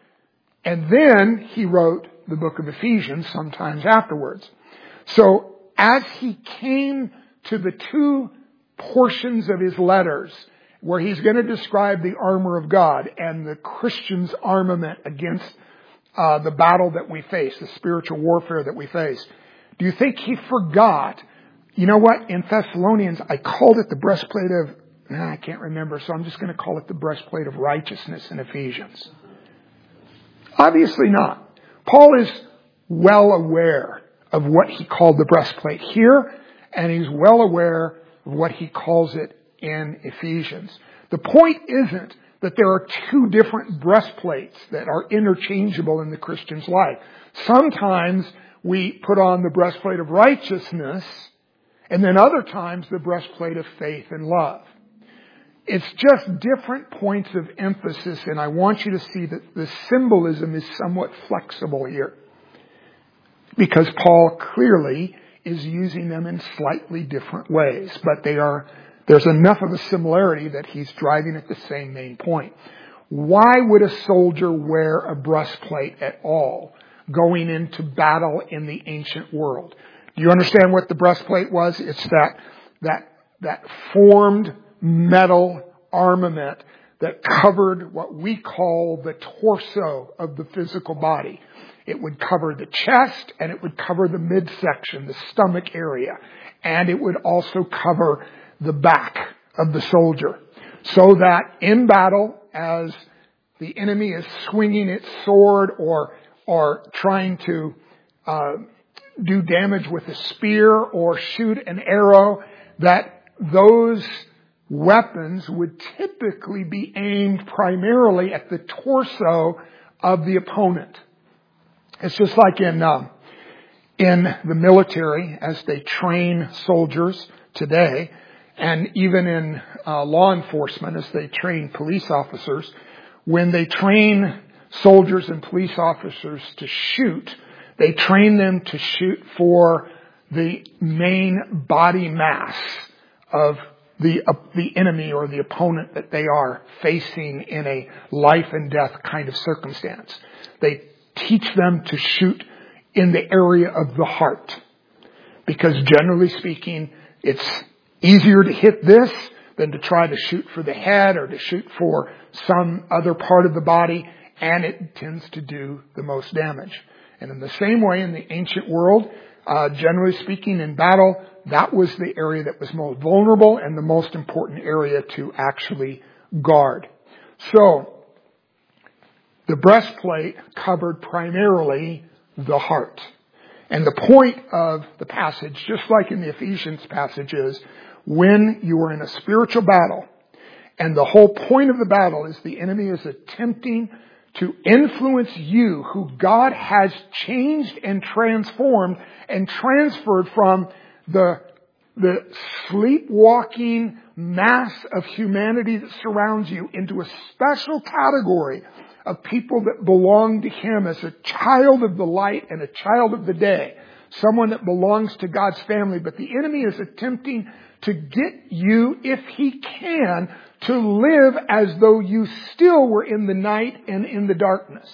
and then he wrote the book of Ephesians sometimes afterwards. So as he came to the two portions of his letters where he's going to describe the armor of God and the Christian's armament against uh, the battle that we face, the spiritual warfare that we face, do you think he forgot, you know what, in Thessalonians I called it the breastplate of, nah, I can't remember, so I'm just going to call it the breastplate of righteousness in Ephesians? Obviously not. Paul is well aware of what he called the breastplate here, and he's well aware of what he calls it in Ephesians. The point isn't that there are two different breastplates that are interchangeable in the Christian's life. Sometimes we put on the breastplate of righteousness, and then other times the breastplate of faith and love. It's just different points of emphasis, and I want you to see that the symbolism is somewhat flexible here, because Paul clearly is using them in slightly different ways, but they are, there's enough of a similarity that he's driving at the same main point. Why would a soldier wear a breastplate at all going into battle in the ancient world? Do you understand what the breastplate was? It's that, that, that formed metal armament that covered what we call the torso of the physical body. It would cover the chest, and it would cover the midsection, the stomach area, and it would also cover the back of the soldier. So that in battle, as the enemy is swinging its sword or or trying to uh, do damage with a spear or shoot an arrow, that those weapons would typically be aimed primarily at the torso of the opponent. It's just like in um, in the military, as they train soldiers today, and even in uh, law enforcement, as they train police officers. When they train soldiers and police officers to shoot, they train them to shoot for the main body mass of the uh, the enemy or the opponent that they are facing in a life and death kind of circumstance. They teach them to shoot in the area of the heart, because generally speaking, it's easier to hit this than to try to shoot for the head or to shoot for some other part of the body, and it tends to do the most damage. And in the same way, in the ancient world, uh, generally speaking, in battle, that was the area that was most vulnerable and the most important area to actually guard. So, the breastplate covered primarily the heart. And the point of the passage, just like in the Ephesians passage, is when you are in a spiritual battle, and the whole point of the battle is the enemy is attempting to influence you, who God has changed and transformed and transferred from the, the sleepwalking mass of humanity that surrounds you into a special category of people that belong to Him as a child of the light and a child of the day. Someone that belongs to God's family. But the enemy is attempting to get you, if he can, to live as though you still were in the night and in the darkness.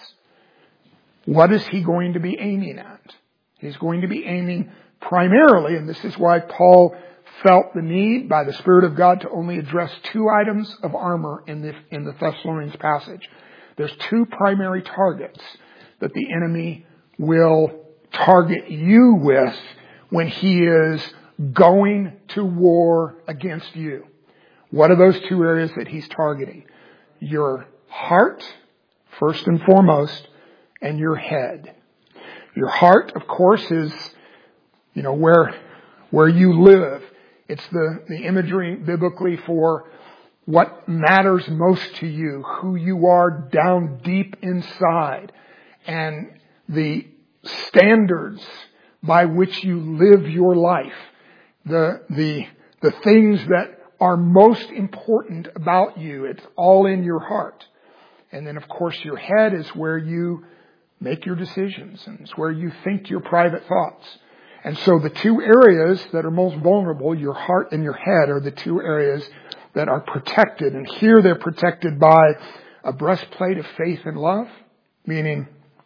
What is he going to be aiming at? He's going to be aiming primarily, and this is why Paul felt the need by the Spirit of God to only address two items of armor in the, in the Thessalonians passage. There's two primary targets that the enemy will target you with when he is going to war against you. What are those two areas that he's targeting? Your heart, first and foremost, and your head. Your heart, of course, is, you know, where, where you live. It's the, the imagery biblically for what matters most to you, who you are down deep inside, and the standards by which you live your life, the the the things that are most important about you. It's all in your heart. And then, of course, your head is where you make your decisions, and it's where you think your private thoughts. And so the two areas that are most vulnerable, your heart and your head, are the two areas that are protected. And here they're protected by a breastplate of faith and love, meaning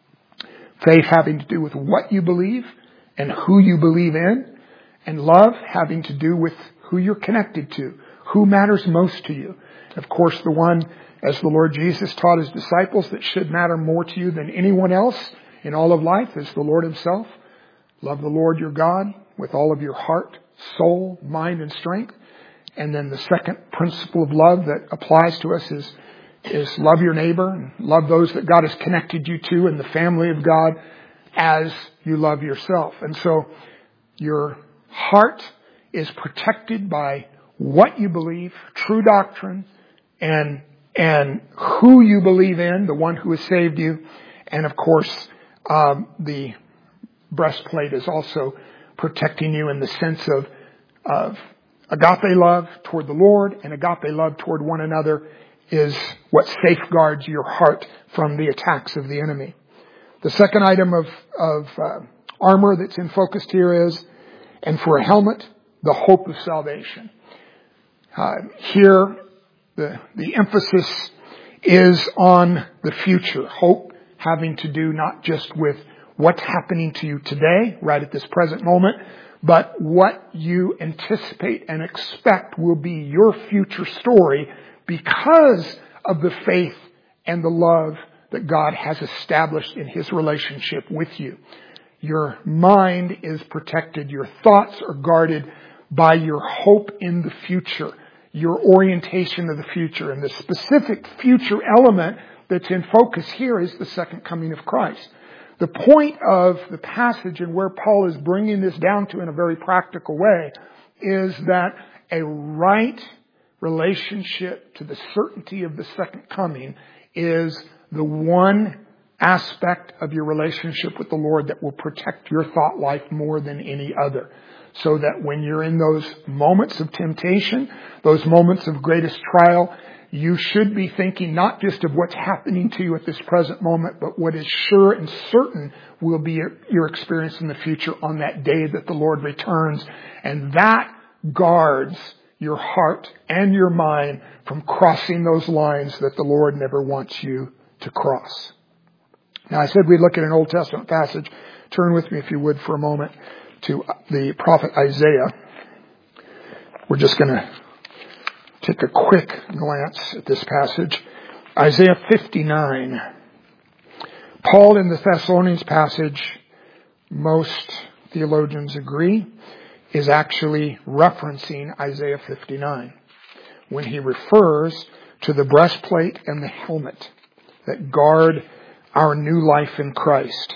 faith having to do with what you believe and who you believe in, and love having to do with who you're connected to, who matters most to you. Of course, the one, as the Lord Jesus taught His disciples, that should matter more to you than anyone else in all of life is the Lord Himself. Love the Lord your God with all of your heart, soul, mind, and strength. And then the second principle of love that applies to us is, is love your neighbor and love those that God has connected you to in the family of God as you love yourself. And so your heart is protected by what you believe, true doctrine, and and who you believe in, the one who has saved you. And of course, um, the breastplate is also protecting you in the sense of, of agape love toward the Lord, and agape love toward one another is what safeguards your heart from the attacks of the enemy. The second item of, of uh, armor that's in focus here is, and for a helmet, the hope of salvation. Uh, here, the, the emphasis is on the future. Hope having to do not just with what's happening to you today, right at this present moment, but what you anticipate and expect will be your future story because of the faith and the love that God has established in His relationship with you. Your mind is protected. Your thoughts are guarded by your hope in the future, your orientation of the future. And the specific future element that's in focus here is the second coming of Christ. The point of the passage and where Paul is bringing this down to in a very practical way is that a right relationship to the certainty of the second coming is the one aspect of your relationship with the Lord that will protect your thought life more than any other. So that when you're in those moments of temptation, those moments of greatest trial, you should be thinking not just of what's happening to you at this present moment, but what is sure and certain will be your experience in the future on that day that the Lord returns. And that guards your heart and your mind from crossing those lines that the Lord never wants you to cross. Now, I said we'd look at an Old Testament passage. Turn with me, if you would, for a moment to the prophet Isaiah. We're just going to take a quick glance at this passage. Isaiah fifty-nine. Paul in the Thessalonians passage, most theologians agree, is actually referencing Isaiah fifty-nine when he refers to the breastplate and the helmet that guard our new life in Christ.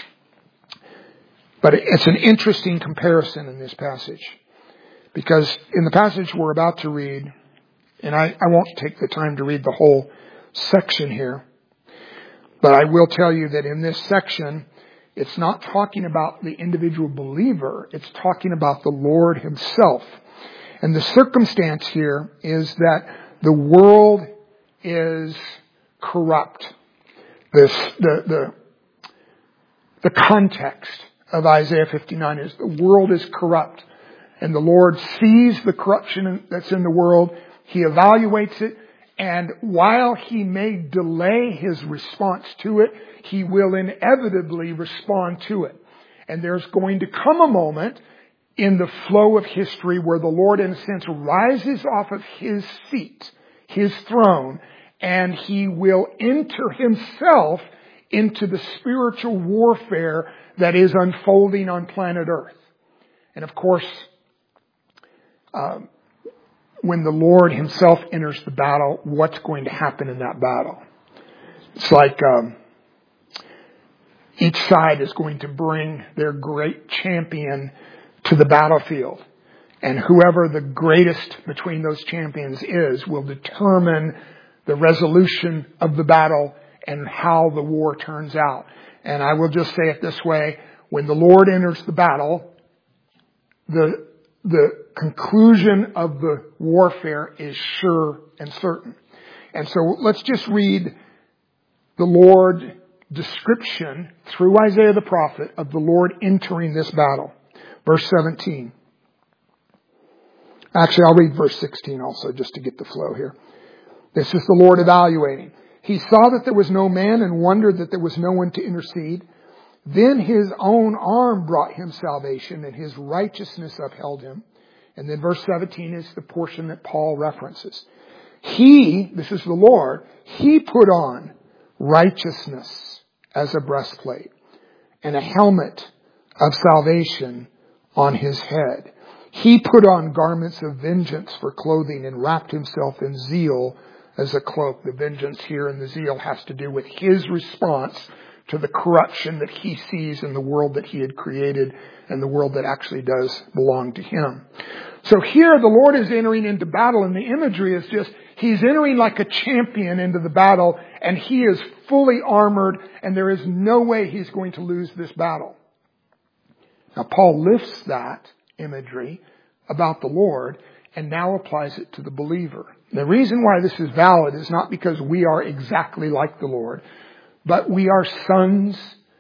But it's an interesting comparison in this passage, because in the passage we're about to read, and I, I won't take the time to read the whole section here, but I will tell you that in this section, it's not talking about the individual believer, it's talking about the Lord Himself. And the circumstance here is that the world is corrupt. This, the, the, the context of Isaiah fifty-nine is the world is corrupt. And the Lord sees the corruption that's in the world. He evaluates it. And while He may delay His response to it, He will inevitably respond to it. And there's going to come a moment in the flow of history where the Lord, in a sense, rises off of His seat, His throne, and He will enter Himself into the spiritual warfare that is unfolding on planet Earth. And of course, um, when the Lord Himself enters the battle, what's going to happen in that battle? It's like um, each side is going to bring their great champion to the battlefield. And whoever the greatest between those champions is will determine the resolution of the battle and how the war turns out. And I will just say it this way. When the Lord enters the battle, the, the conclusion of the warfare is sure and certain. And so let's just read the Lord description through Isaiah the prophet of the Lord entering this battle. Verse seventeen. Actually, I'll read verse sixteen also just to get the flow here. This is the Lord evaluating. He saw that there was no man and wondered that there was no one to intercede. Then His own arm brought Him salvation and His righteousness upheld Him. And then verse seventeen is the portion that Paul references. He, this is the Lord, He put on righteousness as a breastplate and a helmet of salvation on His head. He put on garments of vengeance for clothing and wrapped Himself in zeal as a cloak. The vengeance here and the zeal has to do with His response to the corruption that He sees in the world that He had created and the world that actually does belong to Him. So here the Lord is entering into battle, and the imagery is just He's entering like a champion into the battle, and He is fully armored, and there is no way He's going to lose this battle. Now Paul lifts that imagery about the Lord and now applies it to the believer. The reason why this is valid is not because we are exactly like the Lord, but we are sons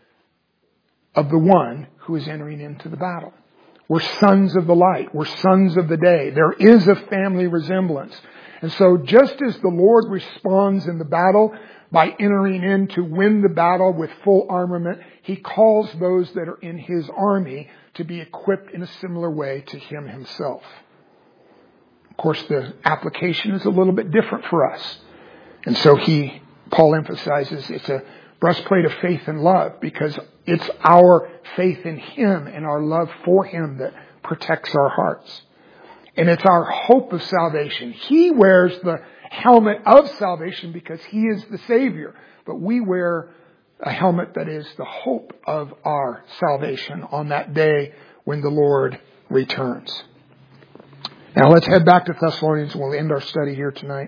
of the one who is entering into the battle. We're sons of the light. We're sons of the day. There is a family resemblance. And so just as the Lord responds in the battle by entering in to win the battle with full armament, He calls those that are in His army to be equipped in a similar way to Him Himself. Of course, the application is a little bit different for us. And so he, Paul emphasizes it's a breastplate of faith and love because it's our faith in Him and our love for Him that protects our hearts. And it's our hope of salvation. He wears the helmet of salvation because He is the Savior. But we wear a helmet that is the hope of our salvation on that day when the Lord returns. Now let's head back to Thessalonians and we'll end our study here tonight.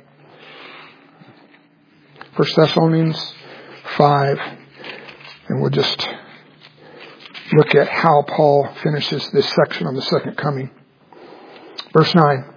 First Thessalonians five. And we'll just look at how Paul finishes this section on the second coming. Verse nine.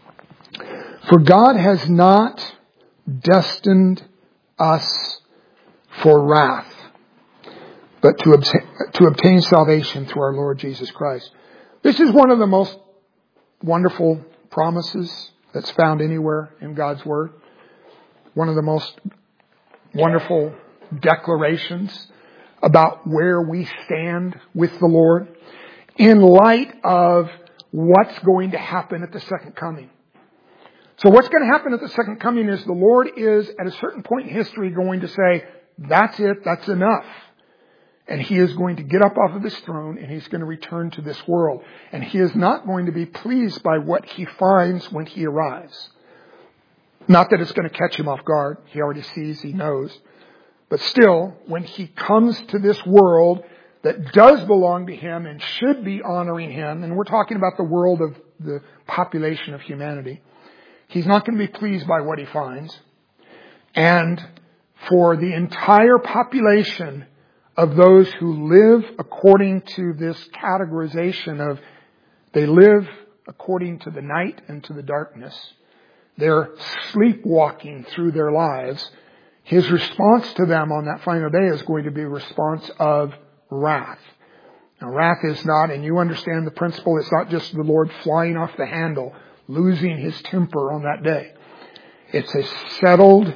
For God has not destined us for wrath, but to obtain, to obtain salvation through our Lord Jesus Christ. This is one of the most wonderful promises that's found anywhere in God's Word. One of the most wonderful declarations about where we stand with the Lord in light of what's going to happen at the second coming. So what's going to happen at the second coming is the Lord is at a certain point in history going to say, that's it, that's enough. And He is going to get up off of His throne and He's going to return to this world. And He is not going to be pleased by what He finds when He arrives. Not that it's going to catch Him off guard. He already sees, He knows. But still, when He comes to this world that does belong to Him and should be honoring Him, and we're talking about the world of the population of humanity, He's not going to be pleased by what He finds. And for the entire population of those who live according to this categorization of they live according to the night and to the darkness, they're sleepwalking through their lives, His response to them on that final day is going to be a response of wrath. Now, wrath is not, and you understand the principle, it's not just the Lord flying off the handle, losing His temper on that day. It's a settled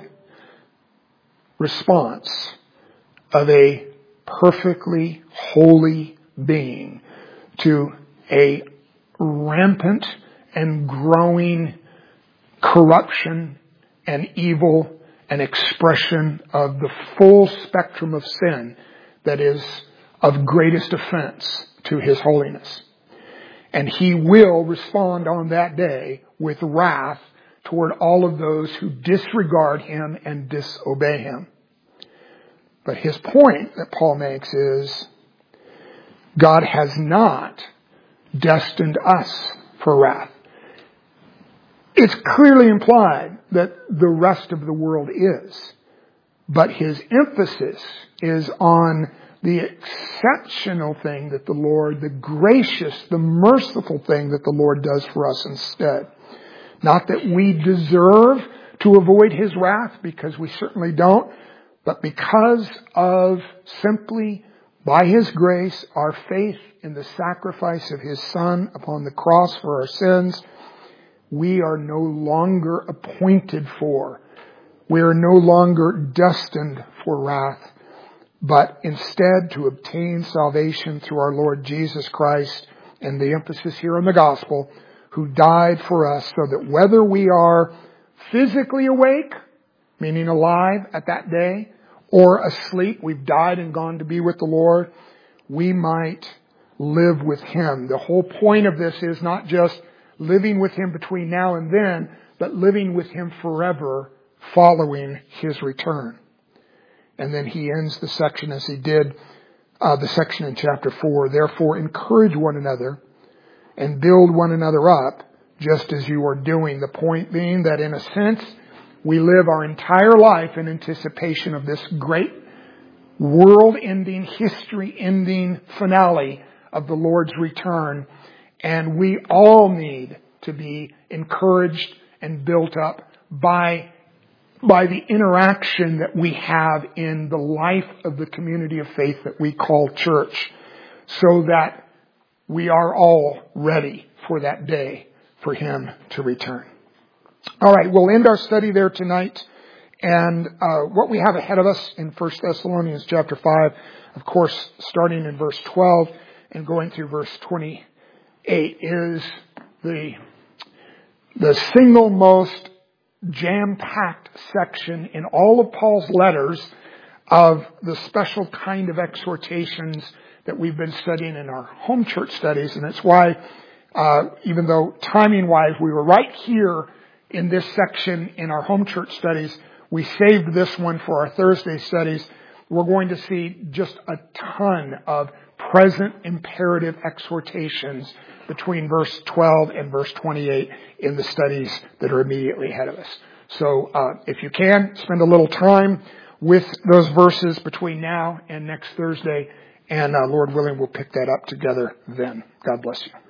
response of a perfectly holy being to a rampant and growing corruption and evil and expression of the full spectrum of sin that is of greatest offense to His holiness. And He will respond on that day with wrath toward all of those who disregard Him and disobey Him. But his point that Paul makes is God has not destined us for wrath. It's clearly implied that the rest of the world is. But his emphasis is on the exceptional thing that the Lord, the gracious, the merciful thing that the Lord does for us instead. Not that we deserve to avoid His wrath, because we certainly don't, but because of simply, by His grace, our faith in the sacrifice of His Son upon the cross for our sins, we are no longer appointed for, we are no longer destined for wrath, but instead to obtain salvation through our Lord Jesus Christ, and the emphasis here on the gospel, who died for us so that whether we are physically awake, meaning alive at that day, or asleep, we've died and gone to be with the Lord, we might live with Him. The whole point of this is not just living with Him between now and then, but living with Him forever following His return. And then he ends the section as he did uh, the section in chapter four. Therefore, encourage one another and build one another up, just as you are doing. The point being that in a sense, we live our entire life in anticipation of this great world-ending, history-ending finale of the Lord's return. And we all need to be encouraged and built up by, by the interaction that we have in the life of the community of faith that we call church, so that we are all ready for that day for Him to return. All right, we'll end our study there tonight. And uh, what we have ahead of us in First Thessalonians chapter five, of course, starting in verse twelve and going through verse twenty-eight, is the, the single most jam-packed section in all of Paul's letters of the special kind of exhortations that we've been studying in our home church studies. And it's why, uh, even though timing-wise we were right here in this section in our home church studies, we saved this one for our Thursday studies. We're going to see just a ton of present imperative exhortations between verse twelve and verse twenty-eight in the studies that are immediately ahead of us. So uh, if you can, spend a little time with those verses between now and next Thursday, and uh, Lord willing, we'll pick that up together then. God bless you.